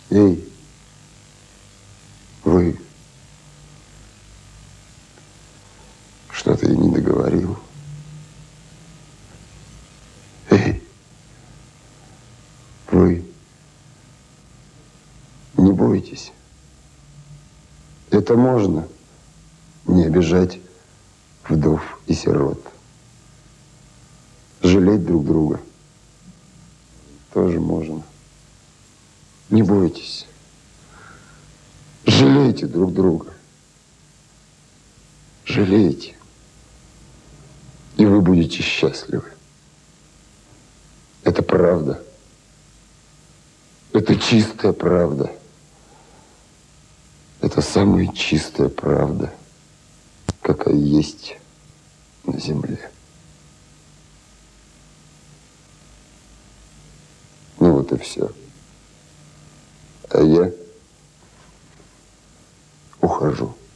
Эй, вы. Что-то я не договорил. Эй, вы. Не бойтесь. Это можно. Не обижать вдов и сирот. Жалеть друг друга тоже можно. Не бойтесь. Жалейте друг друга. Жалейте. И вы будете счастливы. Это правда. Это чистая правда. Это самая чистая правда, какая есть на земле. Ну вот и все. А я ухожу.